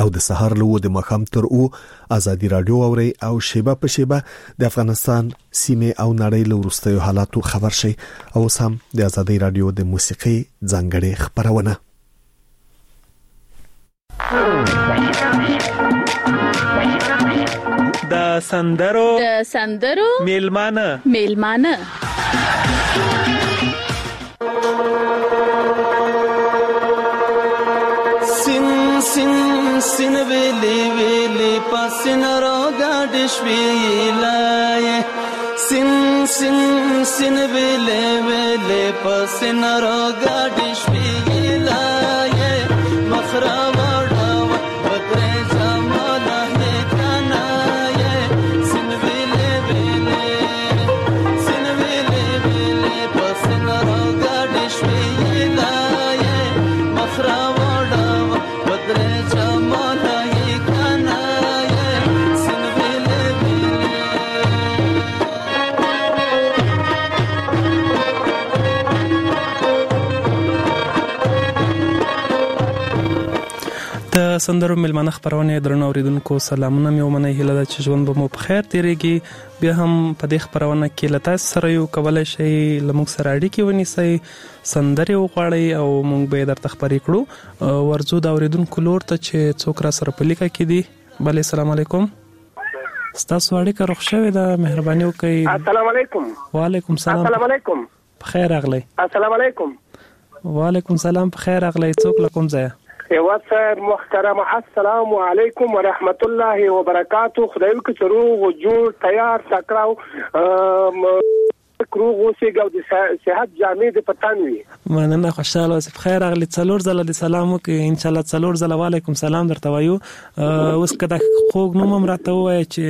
او د سحر له د مخام تر او ازادي رادیو اوري او شیبه په شیبه د افغانستان سیمه او نړۍ له ورستیو حالاتو خبر شي او سم د ازادي رادیو د موسیقي ځانګړي خبرونه د سندرو میلمانه سین ویلی پاسین را گاډش ویلای سین ویلی پاسین را گاډش ویلای مخرا وړا بدر جمال هکنای سین ویلی پاسین را گاډش ویلای مخرا سندرو ملمانه خبرونه درنو اوریدونکو سلامونه مې ومنه هیله ده چې ژوند به مو په خیر تیریږي بیا هم په دې خبرونه کې لته سره یو کولای شي لموږ سره اړیکې ونیسي سندري وغواړي او موږ به درته خبرې کړو ورزو د اوریدونکو لور ته چې څوک را سره په لیکه کې دي بله السلام علیکم ستاسو اړیکه روښ شوې ده مهرباني وکړئ السلام علیکم وعلیکم السلام السلام علیکم بخیر اغلی السلام علیکم وعلیکم السلام بخیر اغلی څوک لکم ځای وسر محترم السلام علیکم ورحمت الله وبرکاته خدای وکړي چې روغ جوړ تیار تکراو کروغ اوسېږي او د صحت جامې د پتان وي مننه خوشاله اوسې بخیر اغلی څلور ځله د سلام وکړي ان شاء الله څلور ځله وعلیکم سلام درته وایو اوس که د خوږ نوم هم راته ووایه چې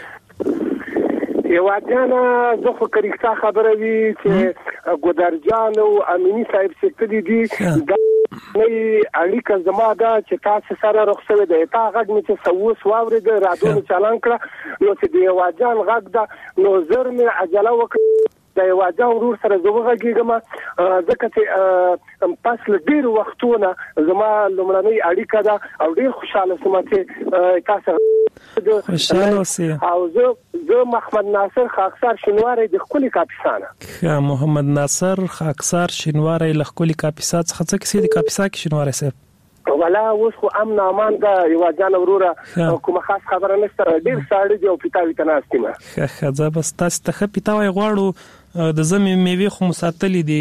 یو ځانه زه خو کریکتا خبره وی چې ګودرجان او امینی صاحب ستدي دي دا نه اړیکه زما دا چې تاسو سره رخصوي ده تا غږ مې چې سوس واورید رادیو چالان کړ نو چې دی واجان غږ دا نو زر مې عجله وکړه د واجان ورور سره زوغږیږم ځکه چې پس له ډیر وختونه زما لومړنۍ اړیکه ده او ډیر خوشاله سم چې تاسو خوشاله اوسئ او زه محمد ناصر خاکسار شینواری د خپل کاپیسانه محمد ناصر خاکسار شینواری له خپل کاپیسا څخه څه کیسه د کاپیسا کې شینواری صاحب ولا اوس خو امن امان دا یو ځان وروره کومه خاص خبره نشته ډیر ساړه دی او پیتاوي تناستمه خزه بس تاسو ته پیتاوي غواړو د زمي میوه خو مساتلې دي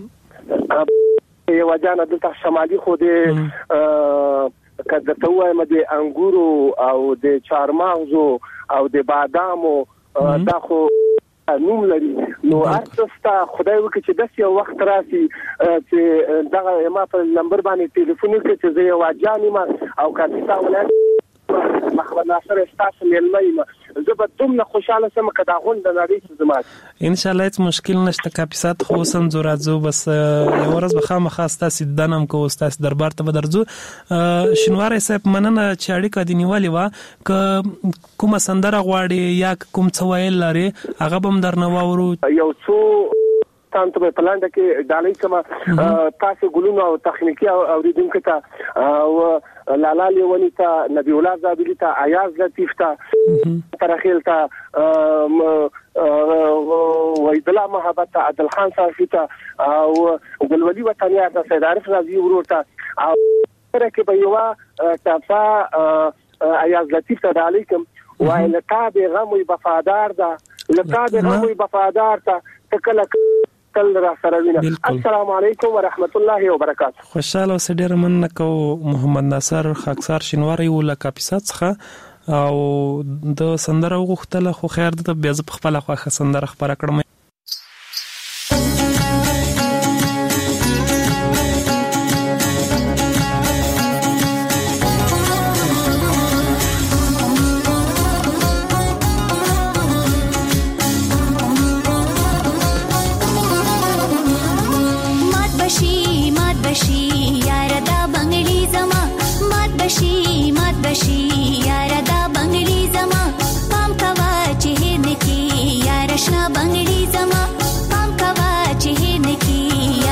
یو ځان د شمالي خو د کده ته وایم د انګورو او د چارمغزو او د بادامو دا خو نوم لري نو ارتستا خدای وکړي چې داسې یو وخت راسي چې دغه ما په نمبر باندې ټلیفون وکړي چې زه یو اجانې ما او کاپیسا ولایت محمد ناصر استاسو ملمه زه به دومره خوشاله سم کدا غونډه نړۍ زما ان شاء الله هیڅ مشکل نشته کاپیسات خو سم زورازو بس یو ورځ به خامخا تاسو دنم کو تاسو دربار ته بدرځو شینواری صاحب مننه چې اړیکه دی نیولې وا کومه سندره غواړي یا کوم څه ویل لري هغه بم درنه واورو یو څو تاسو په پلان کې ډالۍ کما تاسو ګلونو او تخنیکی اوریدونکو ته او لالا لیونی ته نبی الله زابلی ته ایاز لطیف ته ترخیل ته وحید الله محبت ته عادل خان صافی ته او ګلولي وطنیا ته سید عارف رضی ورور ته او سره کې به یو تاسو ایاز لطیف ته ډالۍ کوم وای لکه غم وفادار ده لکه غم وفادار ته تکله تل را سره وینه السلام علیکم ورحمت الله وبرکاته خوشاله اوسئ ډیر مننه کو محمد ناصر خاکسار شینواری ول کاپیسات څخه او د سندره غوښتله خو خیر ده بیا ز خپل خوخه سندره خبره کړم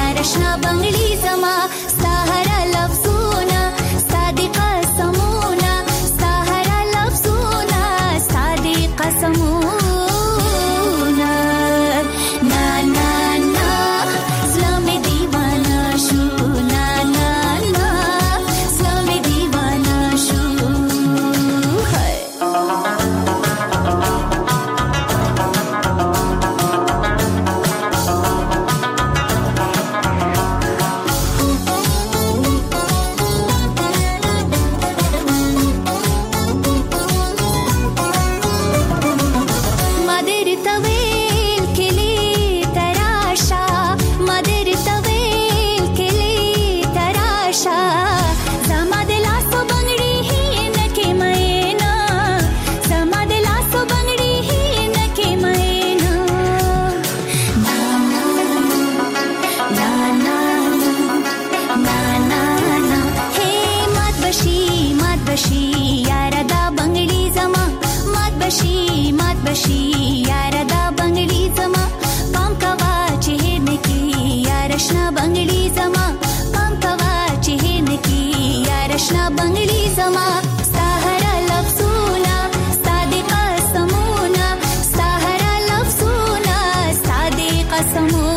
بنگلی زما سهر لفظونه صادقه سمونه بشي یار دا بنگړي زما مات بشي یار دا بنگړي زما پام کوا چې نکی یار شنا بنگړي زما پام کوا چې نکی یار شنا بنگړي زما سحر لفظونه صادق قسمونه سحر لفظونه صادق قسمونه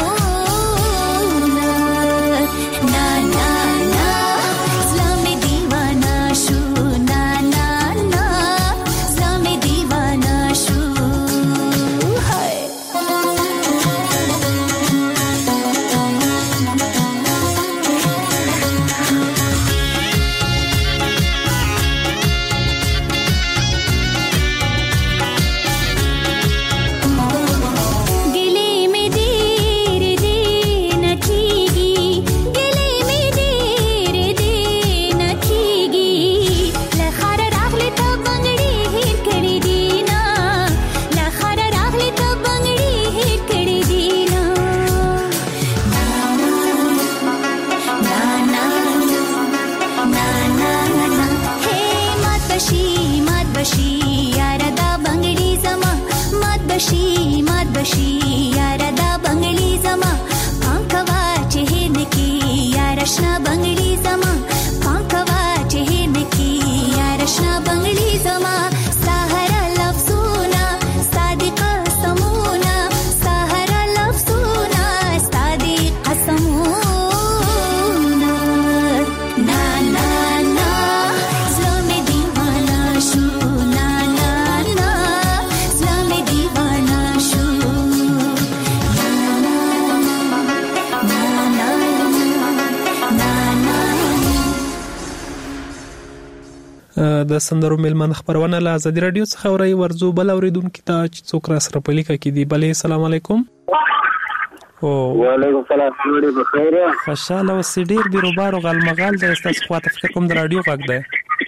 د سندرو ملمن خبرونه له ازادي رادیو څخه اوري ورزو بل اوریدونکو ته چې څوک را سره پلیکه کې دی بلې السلام علیکم وعلیکم السلام ډېر بخیر خوشاله او سډیر بیروبار او غلمغال د استاس خواته فکر کوم د رادیو غږ دی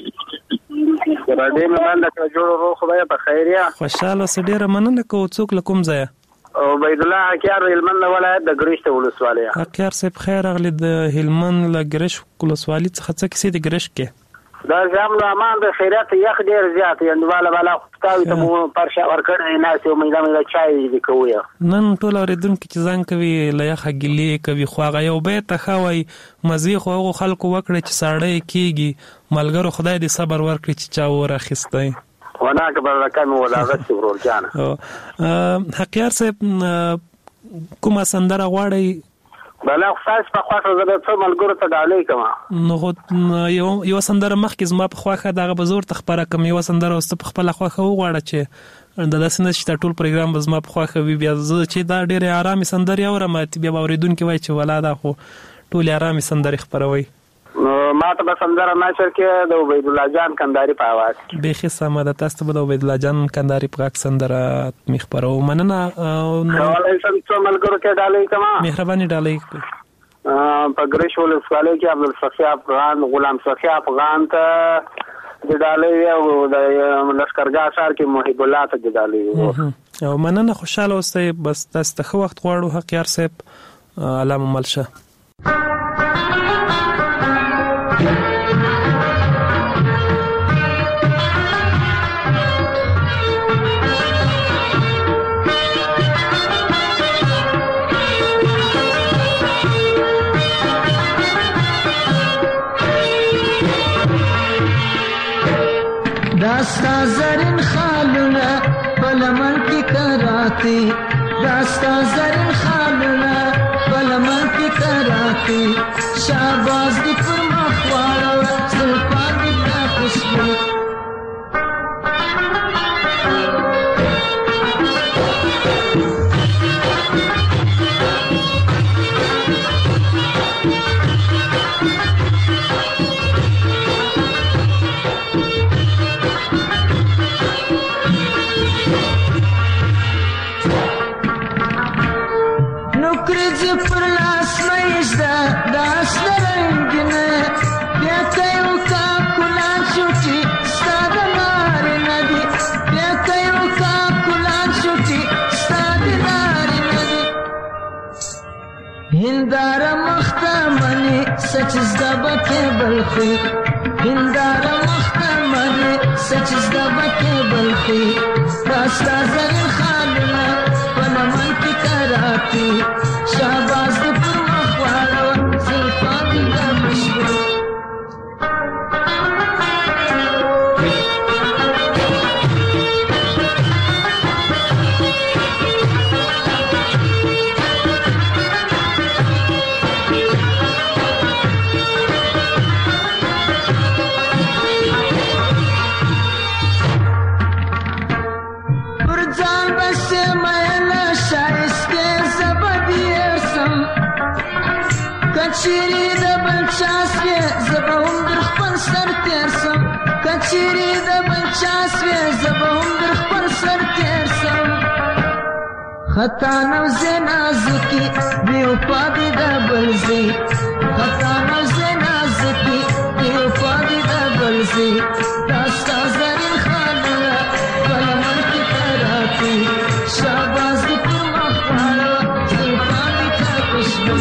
رادیو ملمن د جوړو روح خدای بخیر خوشاله سډیر مننه کو څوک لکم ځای او عبید الله حکیار هلمند ولایت د ګریش ولسوالۍ حکیار صاحب خیر اغلی د هلمند له ګریش ولسوالۍ څخه څه کیسې د ګریش کې دا زموږ امان د خیرات یخ ډیر زیات یندواله بالا خدای ته مو پرشه ورکړی نه چې مې چای دی کوی نن ټول اوریدونکو چې ځان کوي له یخ ګلی کوي خواغه یو به ته خوي مزي خو خلکو وکړي چې ساړی کیږي ملګرو خدای دې صبر ورکړي چې چا ورخصتای وناک برکم ولاغت ورور جان حقیار صاحب کومه سندره غواړي بلا خاص په خواخه زده څو ملګرو ته ډالۍ کما نو یو سندره مخکې زما په خواخه دغه بزور تخبره کوم یو سندره واست په خپل خواخه وغواړه چې د داسنه چې ټول پروګرام زما په خواخه وی بیا زه چې دا ډېر آرامي سندره اورم بیا اوریدونکو وای چې ولاده خو ټول آرامي سندره خبروي ما ته به سندره نشر کې د عبید الله جان کنداری په आवाज به خصه د تاسو د عبید الله جان کنداری په غږ سندره مخبرو مننه ولې څو ملګرو کې ډالۍ کما مهرباني ډالۍ په ګریش ولسوالۍ کې عبدالصفی افغان غلام صفی افغان ته د ډالۍ او د لشکرګاه ښار کې محب الله ته د ډالۍ او مننه خوشاله اوسئ بس تاسو ته خو وخت غواړو حقیار صاحب علامه ملشه داستا زرین خالونه بلمن کی کراتی داستا زرین خالونه بلمن کی کراتی شاباز دی پر مخوارو سلطان دی تا خوشبو هنداره مختمنی سچ زدبت بلخی هنداره مختمنی واخي داستا زرین خالونه پلمن کی کراتی شاباز دی پر مخواړه زلفان دی دا مشبو کچری د بلچاسوی زبهم در خپل سر تیرسم کچری د بلچاسوی زبهم در خپل سر تیرسم خطا نوزی نازکی بیو پادی د بلزی خطا نوزی نازکی بیو پادی د بلزی داستا زرین خالونه پلمن کی تراتی شاباز دی پر مخواړه زلفان دی تا کشبو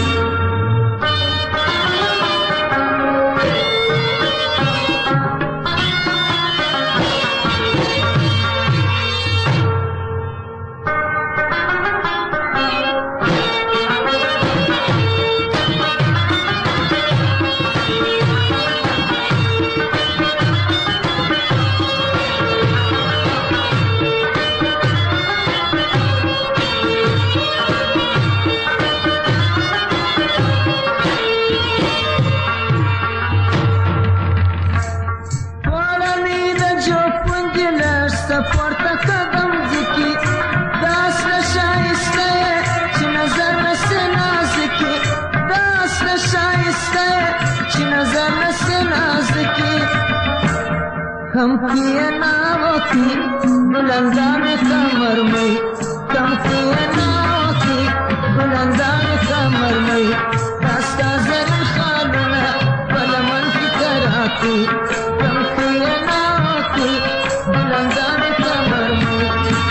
کم کیے ناو کی بلندان کمر میں کم کیے ناو کی بلندان کمر میں داستا زرین خالونه پلمن کی کراتی کم کیے ناو کی بلندان کمر میں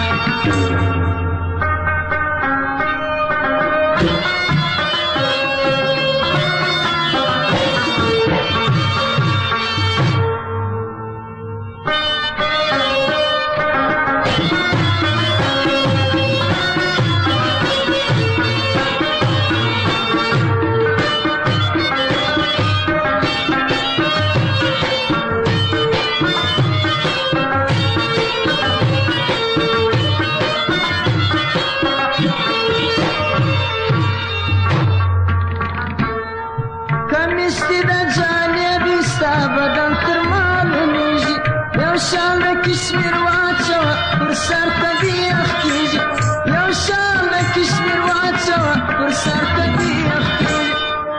کشمیر واچو پر سر تبیخ کیجی یو شام کشمیر واچو پر سر تبیخ کیجی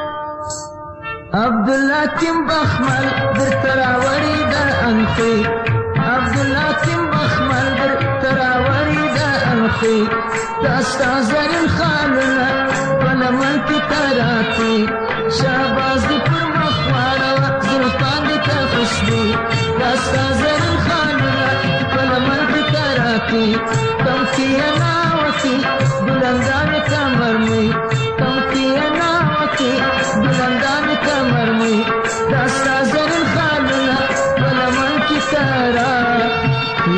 عبدالله تیم بخمل در تراوری در انخی عبدالله تیم بخمل در تراوری در انخی داستا زرین خالونه پلمن کی تراتی شاباز دی پر مخواړه زلفان دی تا خوشبو داستا زرین خالونه پلمن کی تراتی کم کیے ناوکی بلندان کمر میں کم کیے ناوکی بلندان کمر میں داستا زرین خالونه پلمن کی تراتی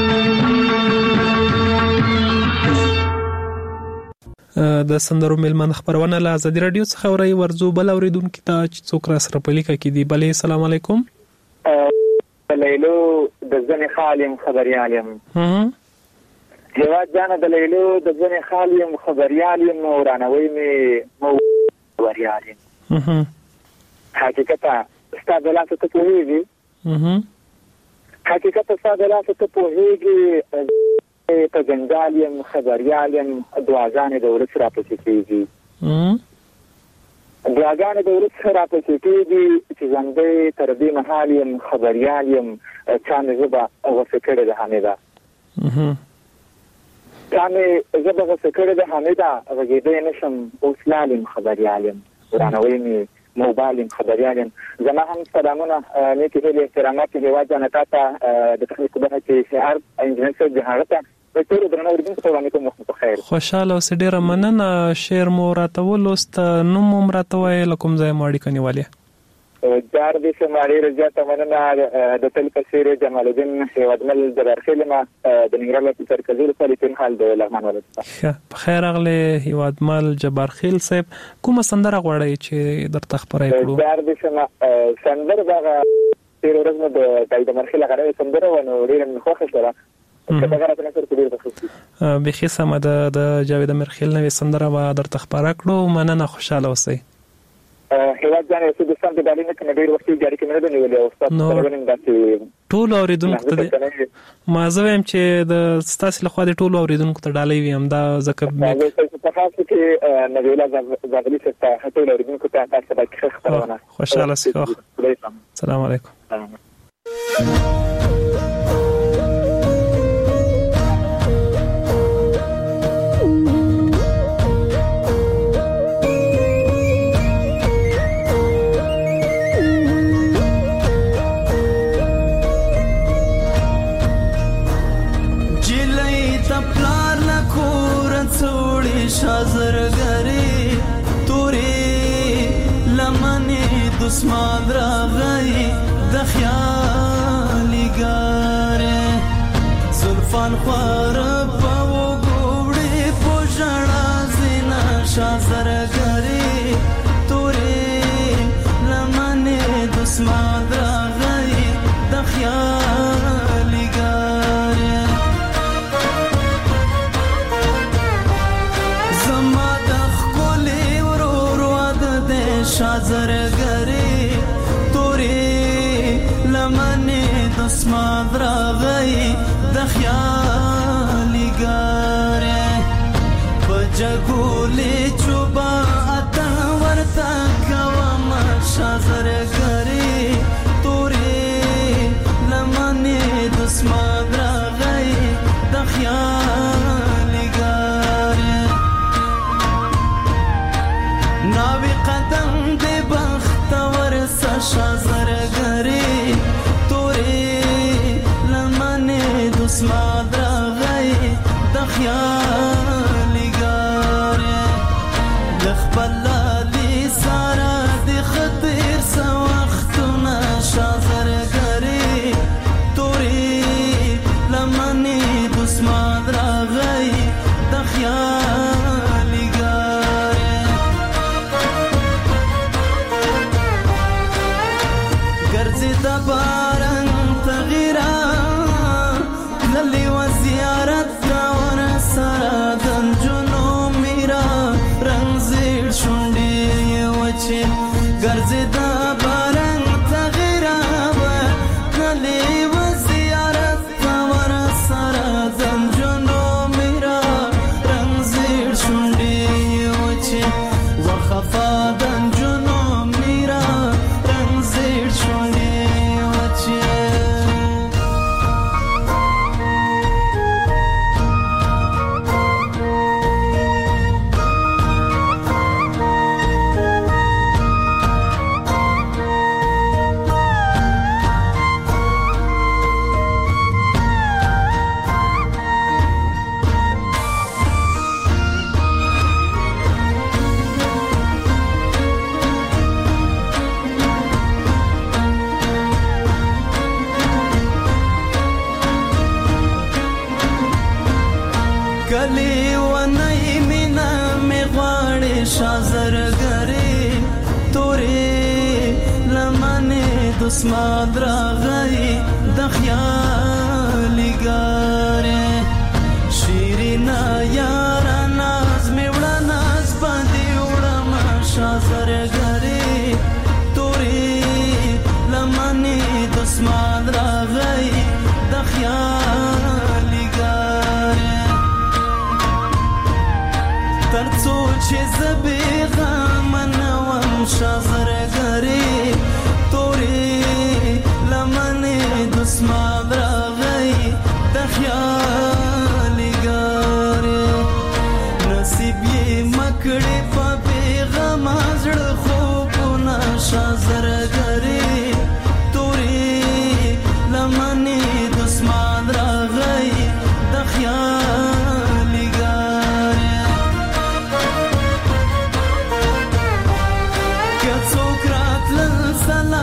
د سندرو میلمن خبرونه له ازادي رادیو څخه اوري ورزو بل اوریدونکو ته چې څوک را سره په لیکه کې دی بلې السلام علیکم لیلو د ځنې خالم خبريالم هیواد جانه د لیلو د ځنې خالم خبريالم ورانوي می خبريالم حقیقتا استاد لاسه ته پوهیږي حقیقتا استاد لاسه ته پوهیږي په جنجالیم خبريالم دعاګانې د ورځ را پسې کېږي دعاګانې د ورځ را پسې کېږي چې زنده تر دې مهال یم خبريال یم چا مې ژبه غوسه کړې ده حمیده چا مې ژبه غوسه کړې ده حمیده غږېدی نه شم اوس لالم خبريال یم ورانوی مې موبایل یم خبريال یم زما هم سلامونه نیکې هیلې احترامات هېواد جانه تا ته د تخنیک برخه کې شعر انجینر صاحب د هغه ته خوشاله اوسې ډېره مننه شعر مو راته ولوست نوم مو راته وایي له کوم ځای مو اړیکه نیولې دار دې سماري رجاته مننه د تل کثیر جمال الدین هیوادمل جبارخیل ما د ننګرهار په مرکزي فعالیتونو حال د لغمان ولایت په خیر اغله هیوادمل جبارخیل صاحب کومه سندره غواړي چې درته خبرې کړو دار دې سندره دا تیر ورځ نو د دایده مرخیل غره سندره ونه ډیر خوښه شوه بخي سم د جاوید مرخیل نوې سندره و درته خبره کړو مننه خوشاله اوسئ هیواد ځان یې د سم د دالینه کې ډیر وخت جاری کې نه دی نیولې او تاسو ټول اوریدونکو ته ما زه وایم چې د ستاسو لخوا د ټول اوریدونکو ته ډالۍ ویم دا ځکه په خاص کې نویلا زغلی څخه ټول اوریدونکو ته تاسو ته خبرونه خوشاله اوسئ السلام علیکم شازرګری تورې لمنې دسمان راغی د خیالي ګاره زلفان خور په وګوړې پوجړا زینا شازرګری تورې لمنې دسمان راغی د خیالي ګاره شازرګری تورې لمنې دسمات راغی د خیالي ګاره بجګولې چوبا اته ورته کوم شازرګری تورې لمنې دسمات راغی د خیالي ګاره ناوی قدم دې بختور شازرګری تورې لمنې دسمات راغی د خیالي ګاره لخبل لي سارا د خطر سو وختونه شازرګری تورې لمنې دسمات راغی د خیالي ګاره د باران تغیرا للی و زیارت دا ور سره د جنو میرا رنگ زیر شونډې وچه ګرځي د باران تغیرا للی و زیارت دا ور سره د جنو میرا رنگ زیر شونډې وچه وخفا د جنو میرا رنگ زیر شونډې کلی ونای مینا می غواړي شازرګری تورې لمنې دسمات راغی د خیالي ګاره شیرینا یار ناز می وړه ناز باندې وړه ما شازرګری تورې لمنې دسمات راغی د خیالي ګاره ترڅو چې زبېغه منوم شازرګری تورې لمنې دسمات راغی د خیالي ګاره نصیب یې مکړې په پیغام زړه خوبونه شازرګری تورې لمنې دسمات راغی د خیالي ګاره څوک راتلل سلام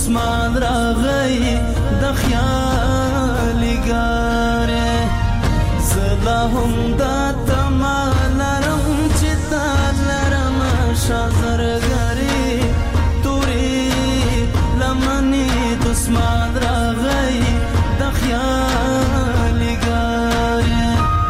دسمان راغی د خیالي ګارې زلا هم دا تما لرم چې تا لرم شازرګرې تورې لمنې دسمان راغی د خیالي ګارې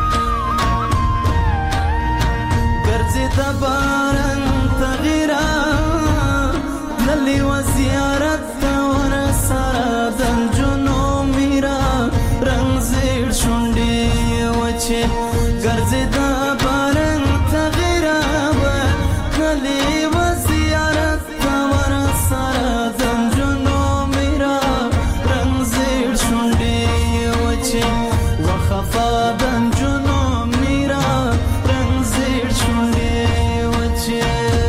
ګرځې د باران تغیرا للی و زیارت ور سره دنجونو میرا رنگ زیر شونډې وچې ګرځې د باران تغیرا للی و زیارت ور سره دنجونو میرا رنگ زیر شونډې وچې وخفا دنجونو میرا رنگ زیر شونډې وچې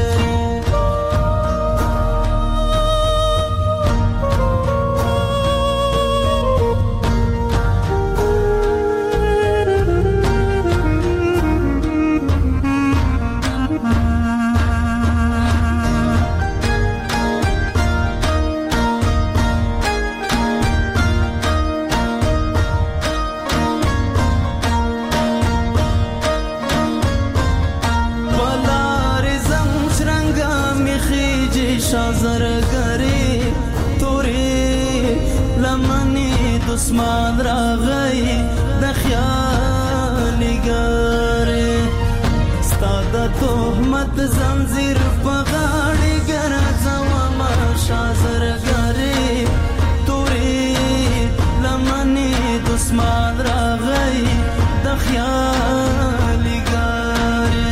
شازرګرې تورې لمنې دسمان راغی د خیالي ګارې ستا د تهمت زنځیر په غاړې ګرځومه شازرګرې تورې لمنې دسمان راغی د خیالي ګارې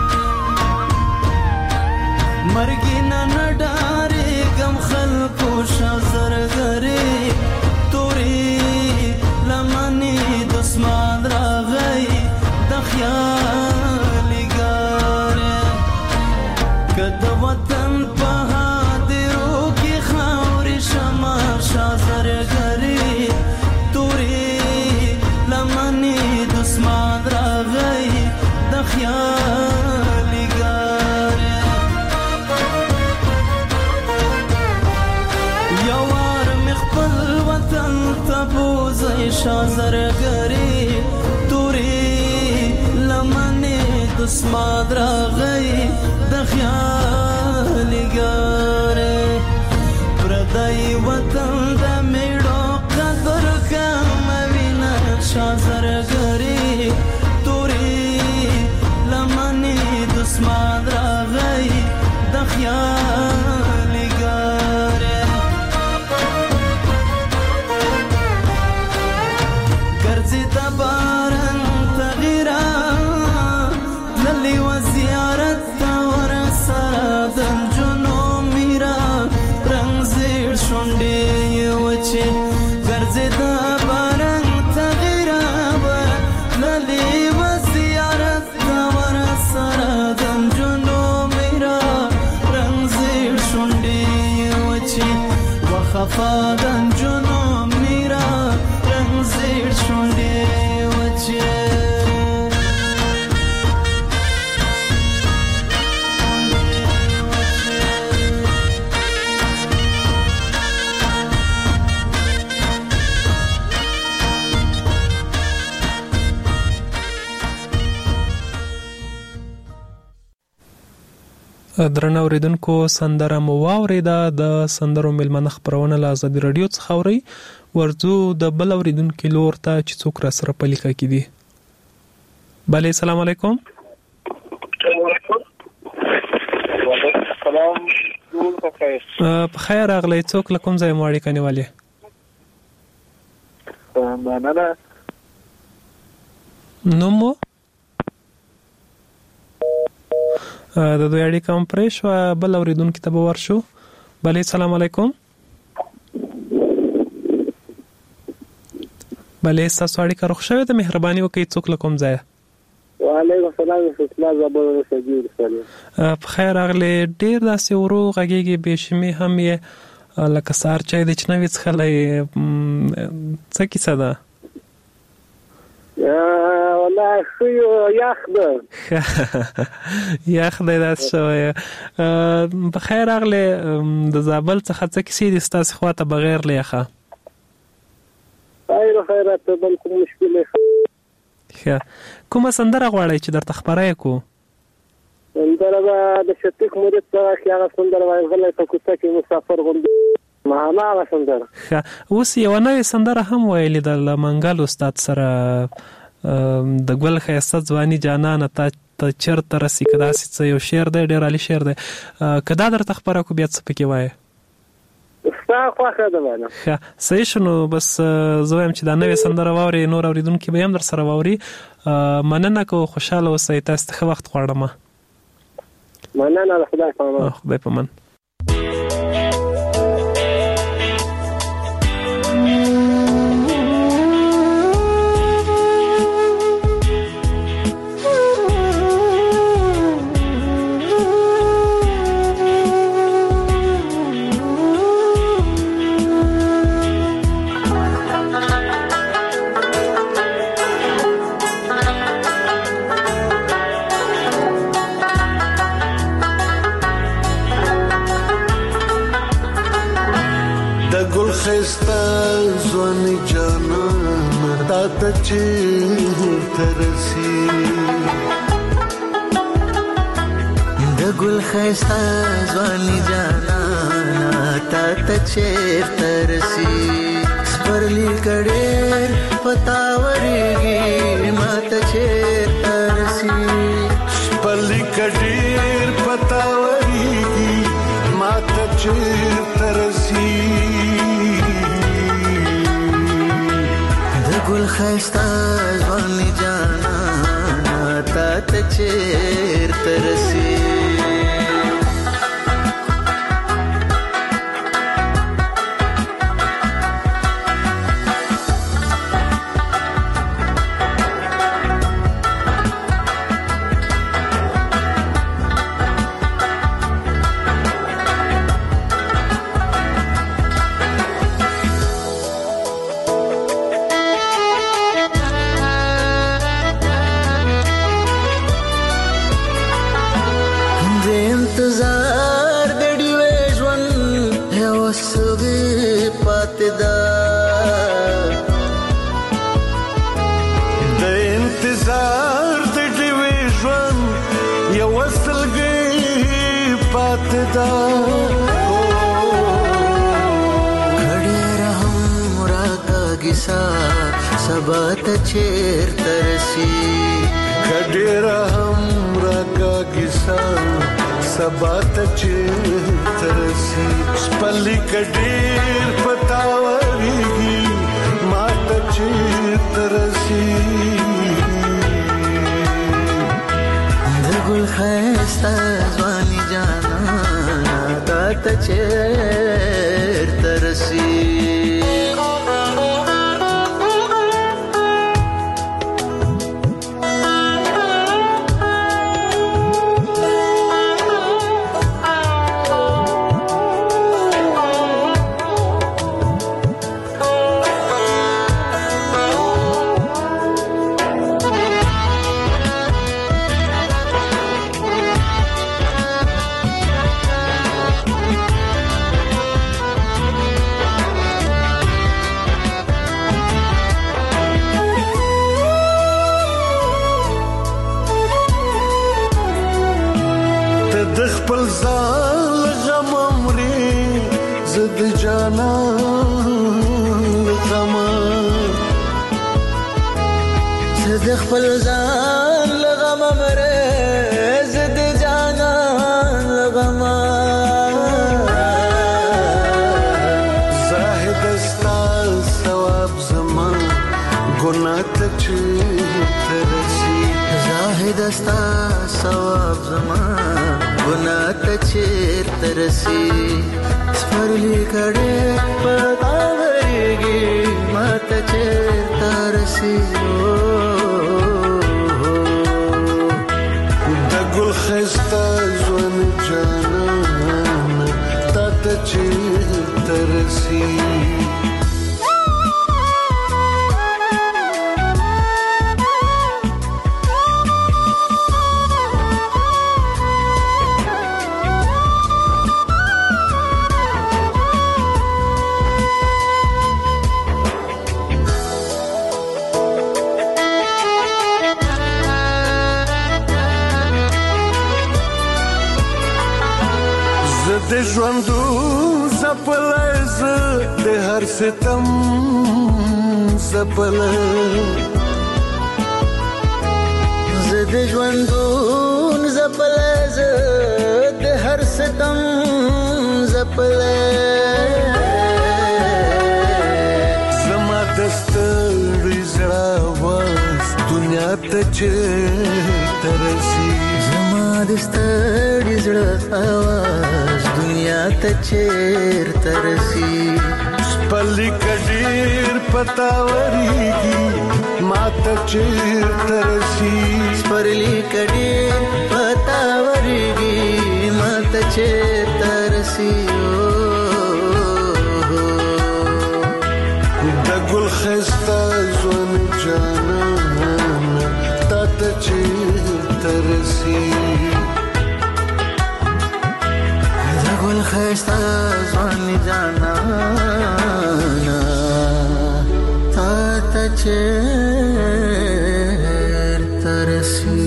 مرګي نن ډارې غم خلکو شازرګرې تورې لمنې دسمان راغی د خیالي ګارې کد وطن په هدیرو کې خاورې شمه شازرګرې تورې لمنې دسمان راغی د خیالي ګارې یوار مخبل وطن تبوزی شازرګرې تورې لمنې دسمان راغی د خیالي ګارې پردی وطن د میړو قدر کم وینه شازرګرې تورې لمنې دسمان راغی د خیالي ګارې ګرځې د باران تغیرا للی و زیارت ور سره دنجونو میرا رنگ زیر شونډې وچې ګرځې د باران تغیرا للی و زیارت ور سره دنجونو میرا رنگ زیر شونډې وچې وخفا دنجونو میرا رنگ زیر شونډې وچې درنه اوریدونکو سندره مو واوریده د سندرو ملمنه خبرونه له ازادي رادیو څخه اوري ورځو د بل اوریدونکو لور ته چې څوک را سره پلیکا کې دي بله السلام علیکم سلام په خیر راغلی څوک له کوم ځای مو اړیکه نیولې مننه نوم مو د دوی اړیکه هم پرې شوه بل اورېدونکي ته به ورشو بله السلام علیکم بله ستاسو اړیکه روغ شوې ده مهرباني وکړئ څوک له کوم ځایه وعلیکم السلام استاد زبر سجید سلام په خیر راغلی ډېر داسې ورو غږیږي بې شمې هم یې لکه سهار چای دی چې نه وي څښلی څه کیسه ده والله شو یخ ده یخ دی داس شوی په خیر اغله د زابل څخه څه کیسې دي ستاسو خواته بغیر له یخه خیرات بل کوم مشکل ښه کومه سندره غواړئ چې درته خبرای کو سندره د شتیک مرید څخه هغه سندره وایي غلې په کوڅه کې مسافر غوندې ما هغه سندره ښه اوس یو نوې سندره هم ویلې د منګل استاد سره د ګل خیسته ځواني جانان ته چرته رسې کدا څه یو شعر دی ډېر عالی شعر دی کدا درته خبره کو بیا څه پکې وایي صحیح شنو بس زه وایم چې دا نوې سندره واوري نور اوریدونکو به هم در سره واوري مننه کو خوشاله اوسئ تاسو ته وخت غواړم مننه خدای پامان خدای پامان ګل خیستا ځواني جانان تا ته چیرته رسي سپرلی کډېر پتاورېږي ما ته چیرته رسي سپرلی کډېر پتاورېږي ما ته چیرته رسي د ګل خیستا ځواني جانان تا ته چیرته رسي سبا ته چیرته رسي کډېر هم راکاږي سبا ته چیرته رسي سپرلی کډېر پتاورېږي ما ته چیرته رسي د ګل ښایسته ځواني جانان تا ته چیرته رسي خپل ځان لغم مره زد جانان لغم زاهد استا ثواب زمان ګناه ته چیرته رسي زاهد استا ثواب زمان ګناه ته چیرته رسي سپرلی کډېر پتاورېږي ما ته چیرته رسي خستا ځوان جانان تا ته چیرته رسي د ژوندون زپلای زه د هر ستم زپلای زه د ژوندون زپلای زه د هر ستم زپلای زما د ستړي زړه آواز دنیا ته چیرته رسي زما د ستړي زړه آواز دنیا ته چیرته رسي پلی کډیر پتاوريږي ماته چیرته رسي پلی کډیر پتاوريږي ماته چیرته رسي د ګل خسته ځوان جانان ته چیرته رسي د ګل خسته ځوان جانان ته چیرته رسي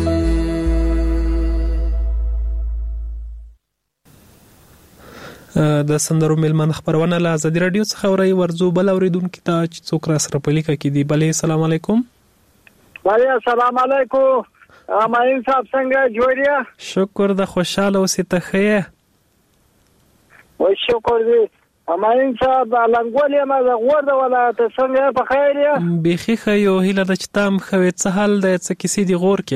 د سندرو میلمن خبرونه له ازادي رادیو څخه اوري ورزو بل اوریدونکو ته چې څوک را سره په لیکه کې دی بلې السلام علیکم بله السلام علیکم اماین صاحب څنګه جوړیا شکر د خوشاله اوسې ته خې او شکر دې اماین صاحب لنګولې ما غوړ ولا ته څنګه په خیر یا بيخي خيو هله د چتام خوي څه حل د څه کیسې دی غور کې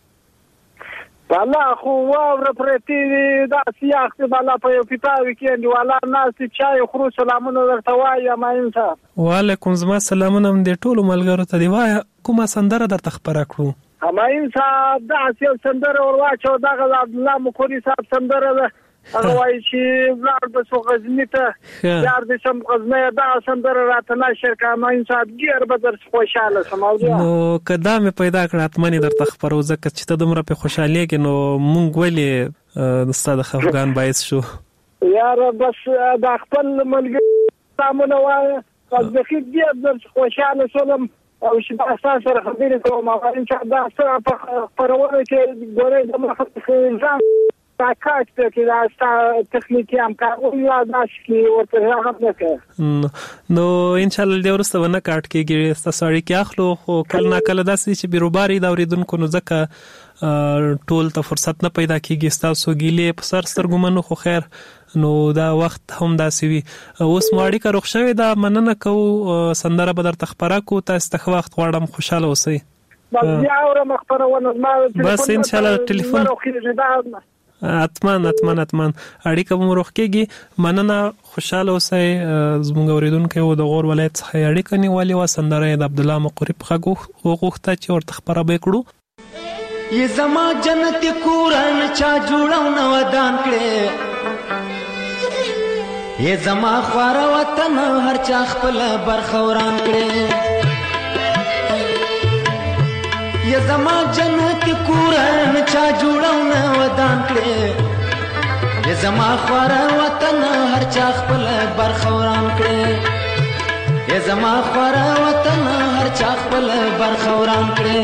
والله خو واور پرتی دا سیاق ته والله په یو کتاب کې دی والله ناس چای خرو سلامونه درته وایم اماین صاحب وعلیکم سلامونه د ټولو ملګرو ته دی وای کومه سندره درته خبره کړو اماین صاحب دا یو سندره ورواچو دا عبد الله مخوري صاحب سندره ده هغه وایي چې ولر د سوغزنی ته یار د سم غزنه دا سندره راته نشر کامه انسان ګیر به در خوشاله سماوځه نو کدا مې پیدا کړ اتمنې درته خبرو ځکه چې ته دومره په خوشحالي کې نو مونږ ولې د ستاد خفغان باعث شو یار بس دا خپل ملګری سامونه وای پس د خې ګیر در خوشاله سولم او چې اساس سره خبرې کوم او ان شاء الله سره په پرونه کې ګورې د مخ ځان تاکات کې دا تخنیکی همکاري یا داسې ورته هغه نه نو ان شاء الله د ورسته ونه کاټ کېږي تاسو اړیکې اخلو خو کله نه کله داسې چې بیروباري دا اوریدونکو نو ځکه ټول ته فرصت نه پیدا کېږي تاسو ګیلې په سر سترګمنو خو خیر نو دا وخت هم داسې وي اوس ماړی کا روښ شوی دا مننه کو سندره به درته خبره کو تاسو ته وخت غواړم خوشاله اوسئ بس ان شاء الله ټلیفون اتمن اړیکه مو روخ کېږي مننه خوشاله اوسئ زموږ اوریدونکو د غور ولایت څخه اړیکه نیولې و سندره د عبد الله مقری په غوښته چې ورته خبره وکړو یہ زما جنت کورن چا جوړاو نو ودان کړي یہ زما خوار وطن هر چا خپل برخوران کړي یہ زما جنت کورن چا جوړاو نو ودان کړي یہ زما خوار وطن هر چا خپل برخوران کړي یہ زما خوار وطن هر چا خپل برخوران کړي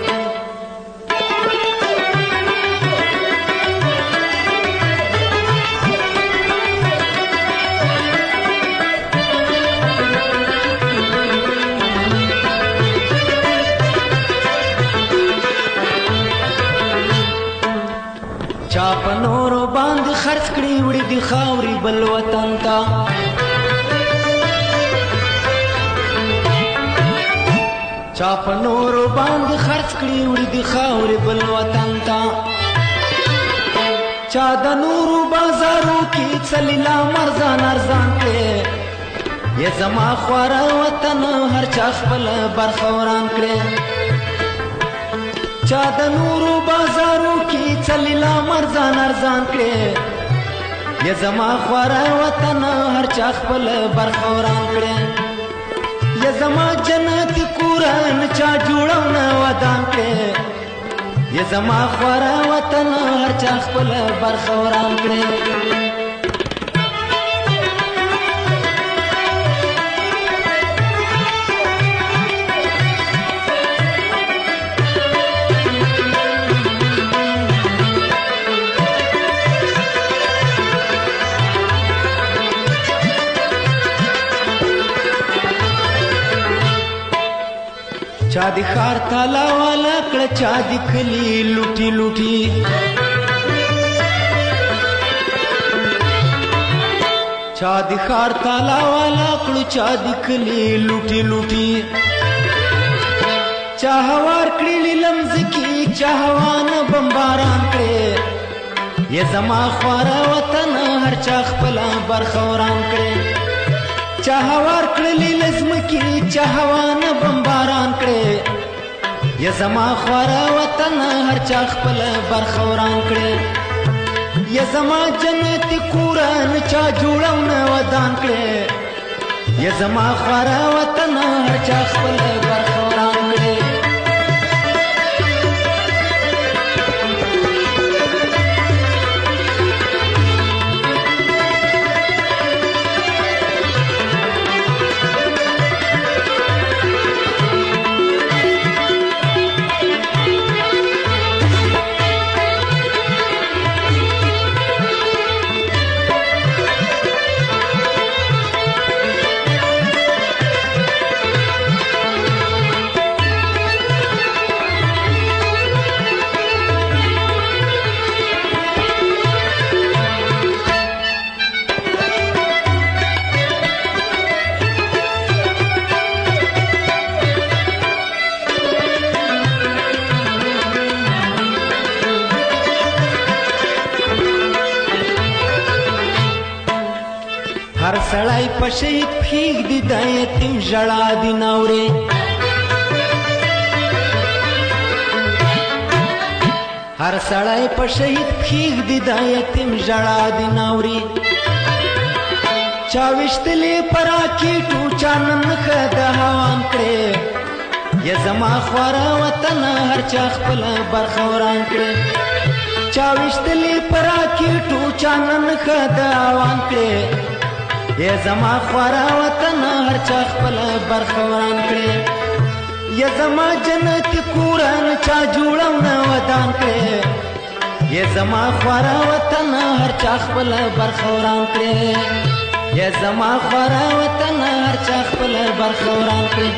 چا په نورو باندې خرڅ کړي وړي د خاوري بل وطن ته چا په نورو باندې خرڅ کړي وړي د خاوري بل وطن ته چا د نورو بازارو کې څلیلا مرزان ارزان کړي یې زما خواره وطن هر چا خپل برخوران کړي چا د نورو بازارو کې څلیلا مرزان ارزان کړي یې زما خواره وطن هر چا خپل برخوران کړي یې زما جنت کورن چا جوړاو نه ودان کړي یې زما خواره وطن هر چا خپل برخوران کړي چا دی خار تالا والا کړه چا دی کلی لوټي لوټي چا دی خار تالا والا کړه چا دی کلی لوټي لوټي چا هوار کړي لمز کی چا هوانه بمباران کړي یا زما خواره وطن هر چا خپل برخوران کړي چا هوار کړي لزم کی چا هوانه بمباران کړي یا زما خواره وطن هر چا خپل برخوران کړي یا زما جنت قرآن چا جوړونه ودان کړي یا زما خواره وطن هر چا خپل برخوران کړي سړی په شهید پښیږ دي د یتیم ژړا دي ناورې هر سړی په شهید پښیږ دي د یتیم ژړا دي ناورې چا وشتلې پراکېټو چا نن ښه د هوان کړې یا زما خواره وطن هر چا خپل برخه وران کړې چا وشتلې پراکېټو چا نن ښه د هوان کړې یا زما خواره وطن هر چا خپل برخه وران کړي یا زما جنت قرآن چا جوړونه ودان کړي یا زما خواره وطن هر چا خپل برخه وران کړي یا زما خواره وطن هر چا خپل برخه وران کړي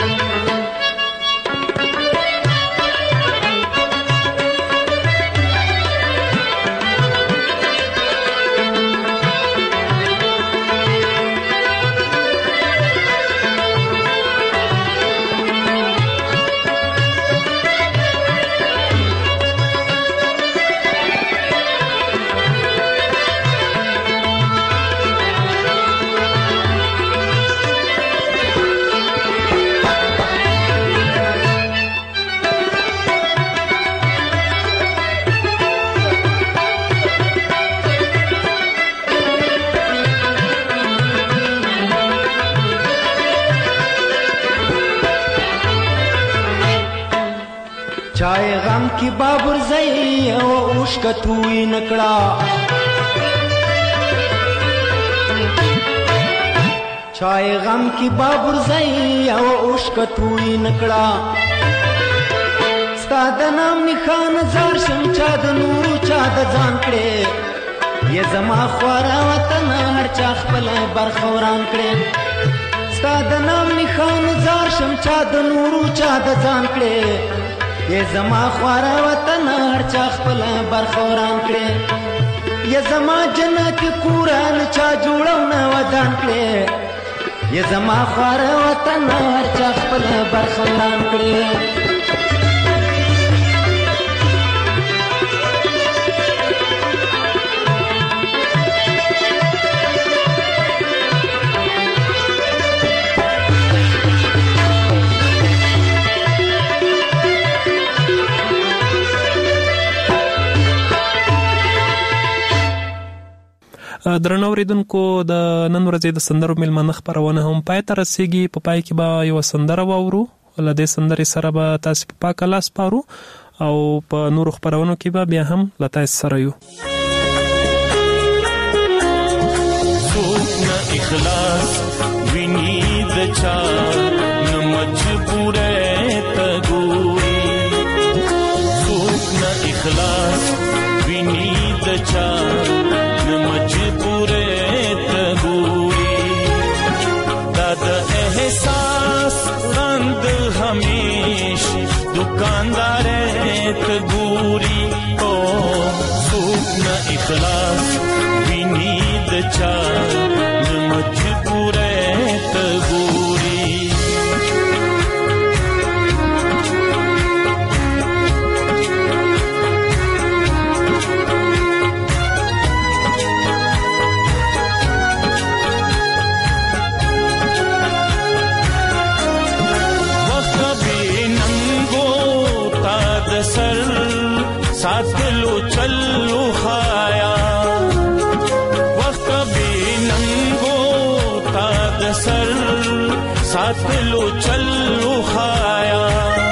چای غم کی بابر زئی او اوشکتوی نکړه چای غم کی بابر زئی او اوشکتوی نکړه ستاد نام نخان زار شم چا د نور چا د ځان کړي یا زما خواره وطن هر چا خپل برخوران کړي ستاد نام نخان زار شم چا د نور چا د ځان کړي یا زما خواره وطن هر چا خپل برخوران کړي یا زما جنت قرآن چا جوړونه ودان کړي یا زما خواره وطن هر چا خپل برخوران کړي درنو اوریدونکو د نن ورځې د سندرو میلمانه خپرونه هم پای ته رسیږي په پای کې به یو سندره واورو له دې سندرې سره به تاسو په پاک لاس پارو او په نورو خپرونو کې به بیا هم له تاسو سره یو څوک نه اخلاص ویني د چا نه مجبورې ته ګوري څوک نه اخلاص ویني د چا احساس رند ہمیشہ چا مجبورې ته ګوري सर साथलो चलो खाया वक्त भी नंगो ताद सर साथलो चलो खाया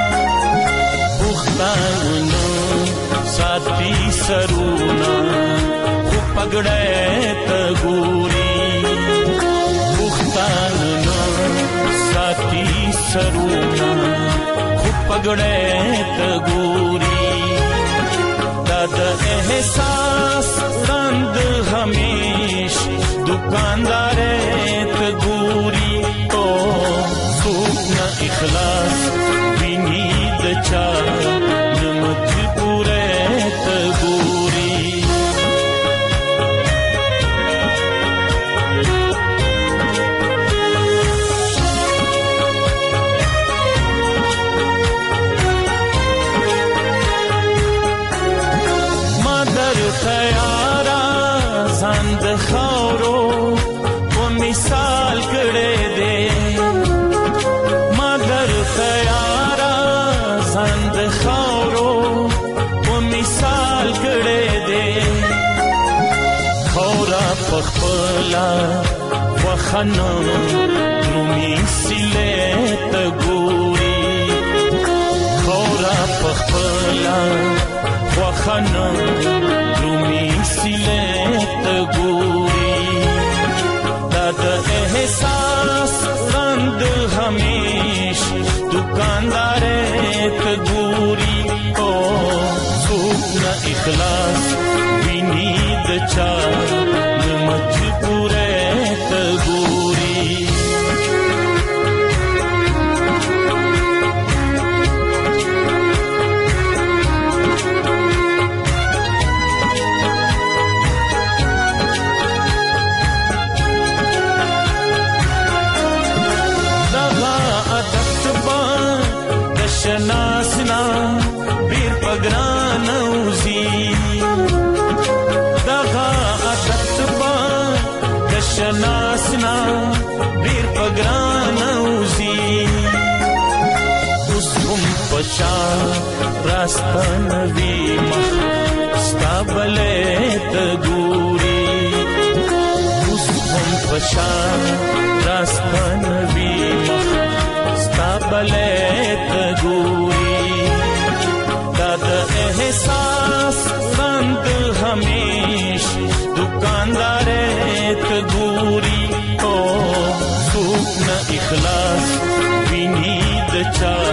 पुख्तानो साथी सरूना पगड़े तगूरी पुख्तानो साथी सरूना पगड़े तगूरी दद एहसास रंद हमेश दुकानदार तगूरी ओ सूप न इखलास बिनीद चा न मजबूर तगूरी खयारा संद खारो वो मिसाल करे दे मगर खयारा संद खारो वो मिसाल करे दे खौरा पखला वखनो रूमी सिले तगूरी खौरा पखला वखनो रूमी सिले तगूरी दद एहसास रंद हमेश दुकानदार तगूरी ओ सूपना इखलास विनीद चा मजबूर तगूरी शनासना बीर पगरानौजी दगा अदतबा दशनासना बीर पगरानौजी उसम पशा रास्ता नवी मख स्ताबले तगूरी उसम पशा रास्ता नवी मख स्ताबले तगूरी दद एहसास रंद हमेश दुकानदार तगूरी ओ सूप न इखलास विनीद चा